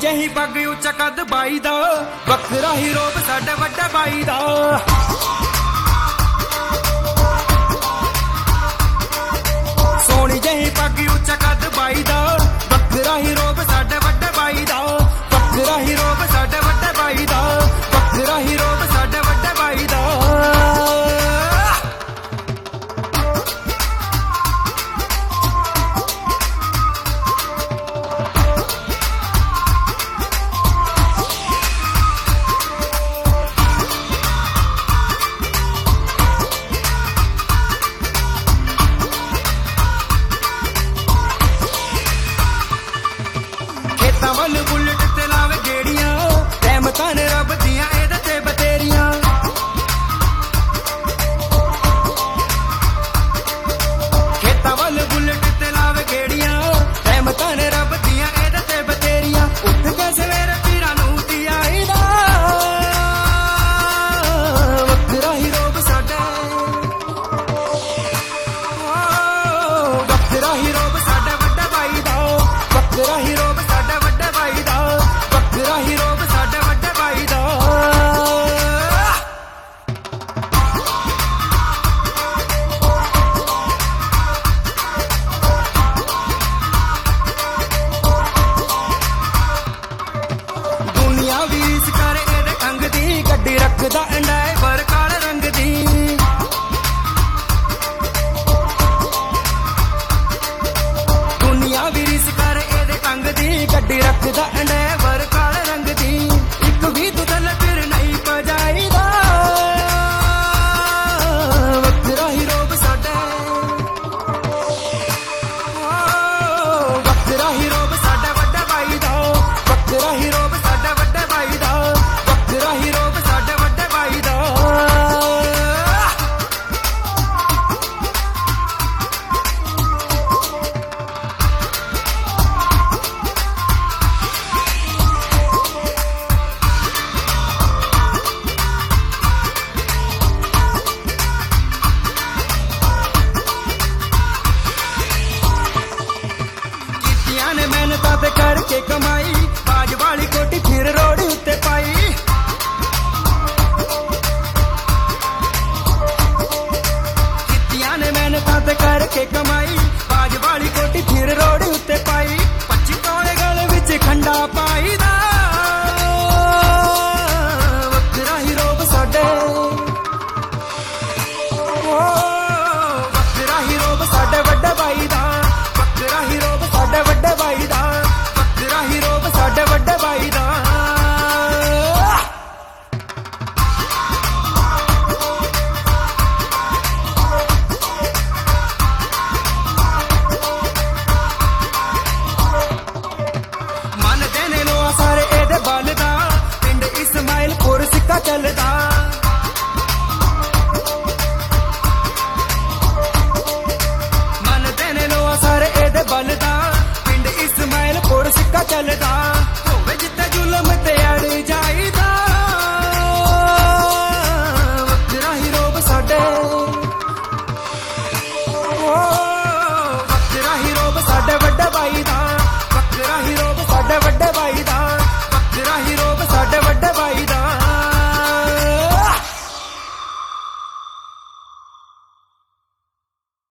ਜਿਹੀ ਪੱਗ ਉੱਚਾ ਕੱਦ ਬਾਈ ਦਾ, ਵੱਖਰਾ ਹੀ ਰੂਪ ਸਾਡੇ ਵੱਡੇ ਬਾਈ ਦਾ। ਸੋਹਣੀ ਜਿਹੀ ਪੱਗ ਉੱਚਾ ਕੱਦ ਬਾਈ ਦਾ, ਵੱਖਰਾ ਹੀ ਰੂਪ ਸਾਡੇ ਵੱਡੇ ਬਾਈ ਦਾ। ਵੱਖਰਾ ਹੀ ਰੂਪ ਸਾਡੇ ਵੱਡੇ ਬਾਈ ਦਾ, ਵੱਖਰਾ ਹੀ ਰੂਪ ਸਾਡੇ ਵੱਡੇ ਬਾਈ ਦਾ। ਵੱਲ ਬੁਲਟ ਤੇ ਲਾਵੇ ਗੇੜੀਆਂ, ਰਹਿਮਤਾਂ ਨੇ ਰੱਬ ਦੀਆਂ ਇਹਦੇ ਤੇ ਬਤੇਰੀਆਂ। ਖੇਤਾਂ ਵੱਲ ਬੁਲਟ ਤੇ ਲਾਵੇ ਗੇੜੀਆਂ, ਰਹਿਮਤਾਂ ਨੇ ਰੱਬ ਦੀਆਂ ਇਹਦੇ ਤੇ ਬਤੇਰੀਆਂ। ਉੱਠ ਕੇ ਸਵੇਰੇ ਪੀਰਾਂ ਨੂੰ ਦੀ ਆਈਦਾ, ਵੱਖਰਾ ਹੀ ਰੂਪ ਸਾਡਾ, ਵੱਖਰਾ ਹੀ ਰੂਪ ਸਾਡਾ ਵੱਡਾ ਬਾਈ ਦਾ। ਵੱਖਰਾ ਹੀ ਰੂਪ ਸਾਡਾ ਵੱਡਾ ਬਾਈ ਦਾ, ਵੱਖਰਾ ਹੀ ਰੂਪ ਸਾਡੇ ਵੱਡੇ ਬਾਈ ਦਾ। ਦੁਨੀਆ ਵੀ ਇਸ ਕਰ ਇਹਦੇ ਅੰਗ ਦੀ, ਗੱਡੀ ਰੱਖਦਾ ਅੰਡਾਈਵਰ ਕਾਲੇ ਰੰਗ ਦੀ। ਦੁਨੀਆ ਵੀ ਇਸ ਕਰ ਇਹਦੇ ਅੰਗ ਦੀ, ਗੱਡੀ ਰੱਖਦਾ ਅੰਡਾਈਵਰ ਕਾਲੇ ਰੰਗ ਦੀ। ਇੱਕ ਵੀ ਦੁਦਲ ਫਿਰ ਨਹੀਂ ਪਜਾਈਦਾ, ਵੱਖਰਾ ਹੀ ਰੂਪ ਸਾਡਾ, ਵੱਖਰਾ ਹੀ ਰੂਪ ਸਾਡਾ ਵੱਡਾ ਬਾਈ ਦਾ। ਵੱਖਰਾ ਹੀ ਰੂਪ ਸਾਡਾ ਵੱਡੇ ਬਾਈ ਦਾ, ਵੱਖਰਾ ਹੀ ਰੂਪ ਸਾਡੇ ਵੱਡੇ ਬਾਈ ਦਾ। ਨੇ ਮਿਹਨਤਾਂ ਤੇ ਕਰਕੇ ਕਮਾਈ, ਬਾਜ ਵਾਲੀ ਕੋਟੀ ਫਿਰ ਰੋਡ ਉੱਤੇ ਪਾਈ। ਕੀਤੀਆਂ ਨੇ ਮਿਹਨਤਾਂ ਤੇ ਕਰਕੇ ਕਮਾਈ, ਬਾਜ ਵਾਲੀ ਕੋਟੀ ਫਿਰ ਰੋਡ ਉੱਤੇ ਪਾਈ। 25 ਤੋਲੇ ਗਲ ਵਿੱਚ ਖੰਡਾ ਪਾਈ ਦਾ, ਵੱਖਰਾ ਹੀ ਰੂਪ ਸਾਡੇ, ਵੱਖਰਾ ਹੀ ਰੂਪ ਸਾਡੇ ਵੱਡੇ ਬਾਈ ਦਾ। ਵੱਖਰਾ ਹੀ ਰੂਪ ਸਾਡੇ ਵੱਡੇ ਬਾਈ ਦਾ, ਵੱਖਰਾ ਹੀ ਰੂਪ ਸਾਡੇ ਵੱਡੇ ਬਾਈ ਦਾ। ਮੰਨਦੇ ਨੇ ਲੋਆ ਸਾਰੇ ਇਹਦੇ ਬਲ ਦਾ, ਪਿੰਡ ਇਸਮਾਇਲਪੁਰ ਸਿੱਕਾ ਚੱਲਦਾ। ਮੰਨਦੇ ਨੇ ਲੋਆ ਸਾਰੇ ਇਹਦੇ ਬਲ ਦਾ, ਪਿੰਡ ਇਸਮਾਇਲਪੁਰ ਸਿੱਕਾ ਚੱਲਦਾ।